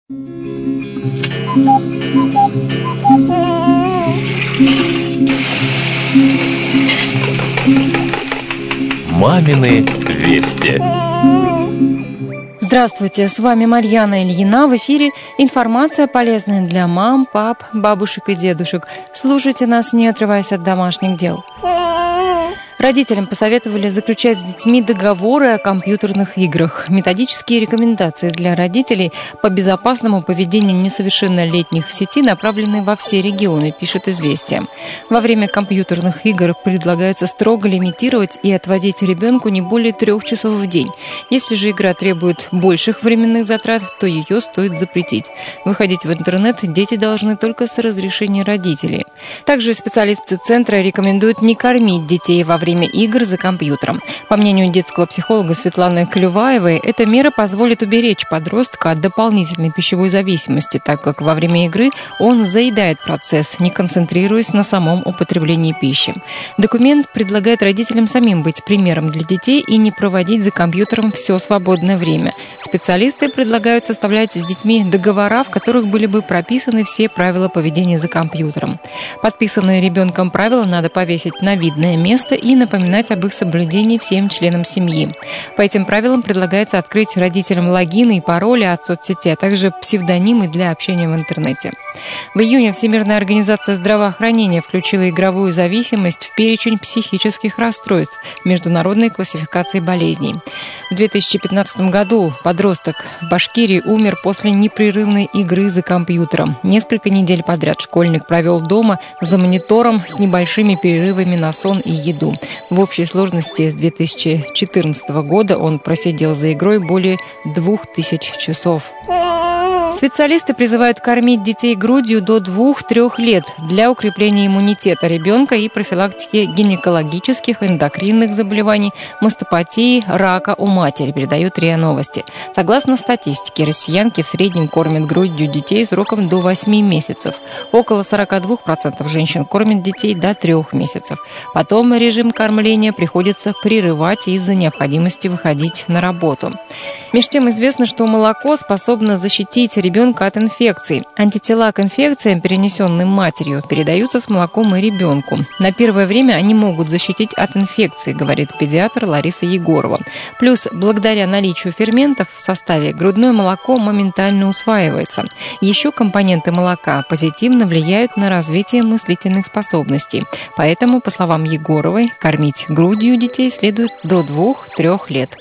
Мамины вести. Здравствуйте, с вами Марьяна Ильина. В эфире информация, полезная для мам, пап, бабушек и дедушек. Слушайте нас, не отрываясь от домашних дел. Родителям посоветовали заключать с детьми договоры о компьютерных играх. Методические рекомендации для родителей по безопасному поведению несовершеннолетних в сети направлены во все регионы, пишет «Известия». Во время компьютерных игр предлагается строго лимитировать и отводить ребенку не более 3 часов в день. Если же игра требует больших временных затрат, то ее стоит запретить. Выходить в интернет дети должны только с разрешения родителей. Также специалисты центра рекомендуют не кормить детей во время игр за компьютером. По мнению детского психолога Светланы Клюваевой, эта мера позволит уберечь подростка от дополнительной пищевой зависимости, так как во время игры он заедает процесс, не концентрируясь на самом употреблении пищи. Документ предлагает родителям самим быть примером для детей и не проводить за компьютером все свободное время. Специалисты предлагают составлять с детьми договора, в которых были бы прописаны все правила поведения за компьютером. Подписанные ребенком правила надо повесить на видное место и напоминать об их соблюдении всем членам семьи. По этим правилам предлагается открыть родителям логины и пароли от соцсети, а также псевдонимы для общения в интернете. В июне Всемирная организация здравоохранения включила игровую зависимость в перечень психических расстройств международной классификации болезней. В 2015 году подросток в Башкирии умер после непрерывной игры за компьютером. Несколько недель подряд школьник провел дома за монитором с небольшими перерывами на сон и еду. В общей сложности с 2014 года он просидел за игрой более 2000 часов. Специалисты призывают кормить детей грудью до 2-3 лет для укрепления иммунитета ребенка и профилактики гинекологических, эндокринных заболеваний, мастопатии, рака у матери, передают РИА Новости. Согласно статистике, россиянки в среднем кормят грудью детей сроком до 8 месяцев. Около 42% женщин кормят детей до 3 месяцев. Потом режим кормления приходится прерывать из-за необходимости выходить на работу. Между тем известно, что молоко способно защитить ребенка от инфекций. Антитела к инфекциям, перенесенным матерью, передаются с молоком и ребенку. На первое время они могут защитить от инфекций, говорит педиатр Лариса Егорова. Плюс, благодаря наличию ферментов в составе, грудное молоко моментально усваивается. Еще компоненты молока позитивно влияют на развитие мыслительных способностей. Поэтому, по словам Егоровой, кормить грудью детей следует до 2-3 лет.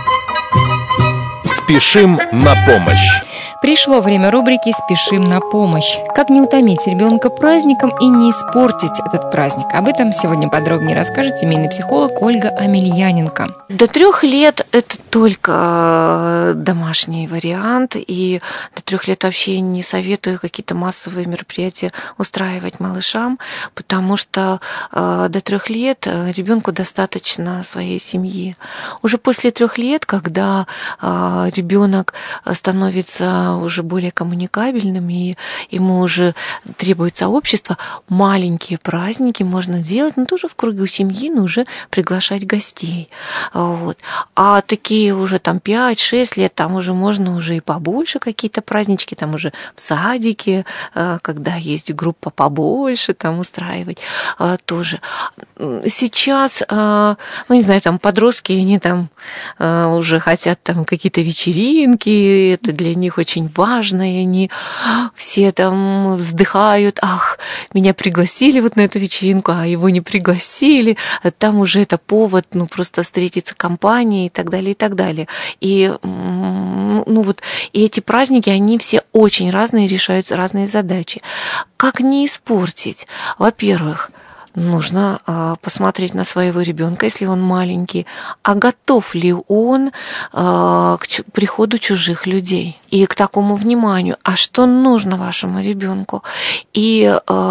Спешим на помощь. Пришло время рубрики «Спешим на помощь». Как не утомить ребенка праздником и не испортить этот праздник? Об этом сегодня подробнее расскажет семейный психолог Ольга Амельяненко. До 3 лет это только домашний вариант, и до 3 лет вообще не советую какие-то массовые мероприятия устраивать малышам, потому что до 3 лет ребенку достаточно своей семьи. Уже после 3 лет, когда ребенок становится уже более коммуникабельным, и ему уже требуется общество, маленькие праздники можно делать, но тоже в кругу семьи, но уже приглашать гостей. Вот. А такие уже там 5-6 лет, там уже можно уже и побольше какие-то празднички, там уже в садике, когда есть группа побольше, там устраивать тоже. Сейчас, не знаю, там подростки, они там уже хотят там какие-то вечеринки, это для них очень важно, и они все там вздыхают: ах, меня пригласили вот на эту вечеринку, а его не пригласили, там уже это повод, просто встретиться компанией и так далее, и так далее. И, и эти праздники, они все очень разные, решают разные задачи. Как не испортить? Во-первых, нужно посмотреть на своего ребенка, если он маленький, а готов ли он к приходу чужих людей и к такому вниманию, а что нужно вашему ребенку. И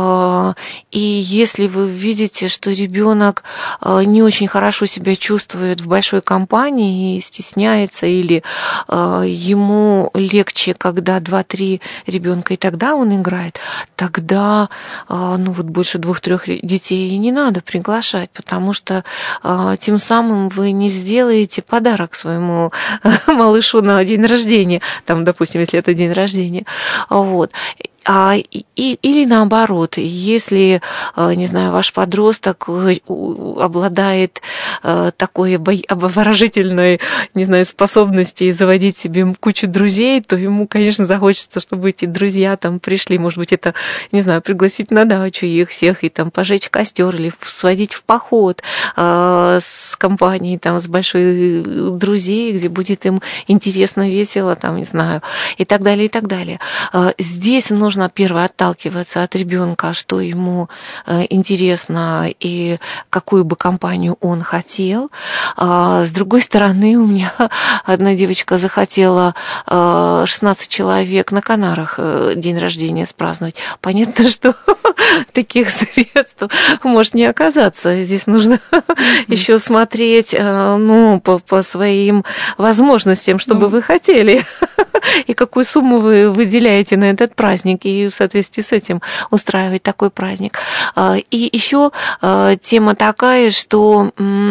если вы видите, что ребенок не очень хорошо себя чувствует в большой компании и стесняется, или ему легче, когда 2-3 ребенка, и тогда он играет, тогда больше 2-3 детей детей не надо приглашать, потому что тем самым вы не сделаете подарок своему малышу на день рождения, там, допустим, если это день рождения, вот. Или наоборот, если, не знаю, ваш подросток обладает такой обворожительной, не знаю, способностью заводить себе кучу друзей, то ему, конечно, захочется, чтобы эти друзья там пришли. Может быть, это, не знаю, пригласить на дачу их всех и там пожечь костер или сводить в поход с компанией, там, с большой друзей, где будет им интересно, весело, там, не знаю, и так далее, и так далее. Здесь нужно первое отталкиваться от ребенка, что ему интересно и какую бы компанию он хотел. С другой стороны, у меня одна девочка захотела 16 человек на Канарах день рождения спраздновать. Понятно, что таких средств может не оказаться. Здесь нужно еще смотреть, ну, по своим возможностям, что бы вы хотели, и какую сумму вы выделяете на этот праздник, и в соответствии с этим устраивать такой праздник. И еще тема такая, что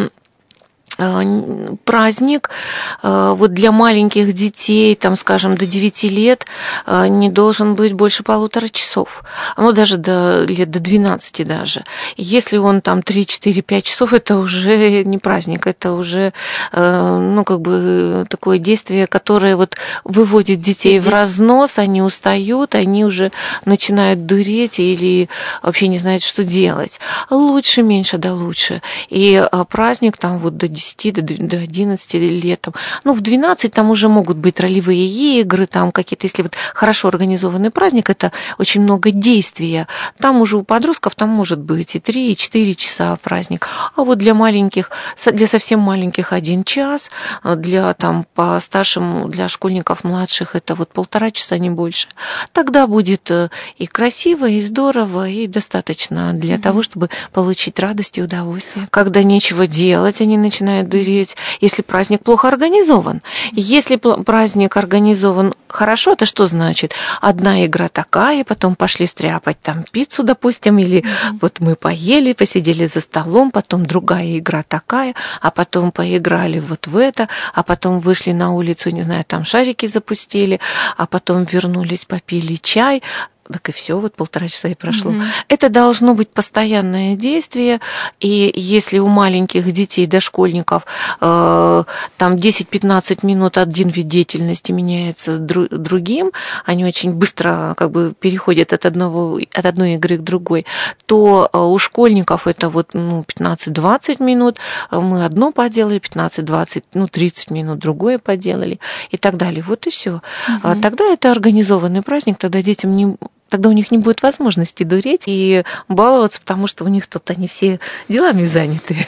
праздник вот для маленьких детей, там, скажем, до 9 лет не должен быть больше 1,5 часов, ну, даже лет до 12 даже. Если он там 3, 4, 5 часов, это уже не праздник, это уже, ну, как бы такое действие, которое вот выводит детей в разнос, они устают, они уже начинают дуреть или вообще не знают, что делать. Лучше, меньше, да лучше. И праздник там вот до 10, до 11 лет, там, ну, в 12 там уже могут быть ролевые игры, там какие-то, если вот хорошо организованный праздник, это очень много действия. Там уже у подростков там может быть и 3, и 4 часа праздник. А вот для маленьких, для совсем маленьких 1 час, для там по старшим, для школьников младших это вот 1,5 часа, не больше. Тогда будет и красиво, и здорово, и достаточно для того, чтобы получить радость и удовольствие. Когда нечего делать, они начинают дыреть, если праздник плохо организован. Если праздник организован хорошо, это что значит? Одна игра такая, потом пошли стряпать там пиццу, допустим, или вот мы поели, посидели за столом, потом другая игра такая, а потом поиграли вот в это, а потом вышли на улицу, не знаю, там шарики запустили, а потом вернулись, попили чай. Так и все, вот 1,5 часа и прошло. Это должно быть постоянное действие, и если у маленьких детей, дошкольников, там 10-15 минут один вид деятельности меняется другим, они очень быстро как бы переходят от одной игры к другой, то у школьников это вот 15-20 минут, мы одно поделали, 15-20, 30 минут другое поделали и так далее. Вот и все. Тогда это организованный праздник, тогда у них не будет возможности дуреть и баловаться, потому что у них тут они все делами заняты.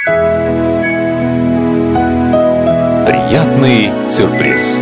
Приятный сюрприз.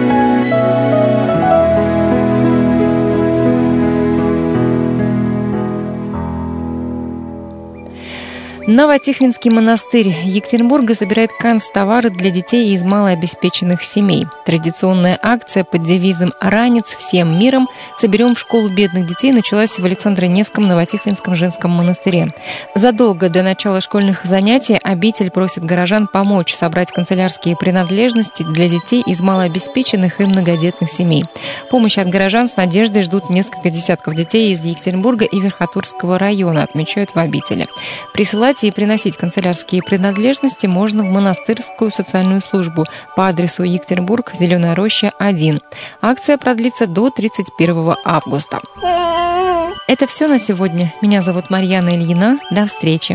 Новотихвинский монастырь Екатеринбурга собирает канцтовары для детей из малообеспеченных семей. Традиционная акция под девизом «Ранец всем миром. Соберем в школу бедных детей» началась в Александро-Невском Новотихвинском женском монастыре. Задолго до начала школьных занятий обитель просит горожан помочь собрать канцелярские принадлежности для детей из малообеспеченных и многодетных семей. Помощи от горожан с надеждой ждут несколько десятков детей из Екатеринбурга и Верхотурского района, отмечают в обители. Присылать и приносить канцелярские принадлежности можно в монастырскую социальную службу по адресу Екатеринбург, Зеленая роща, 1. Акция продлится до 31 августа. Это все на сегодня. Меня зовут Марьяна Ильина. До встречи.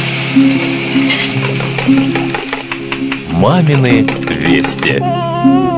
Мамины вести.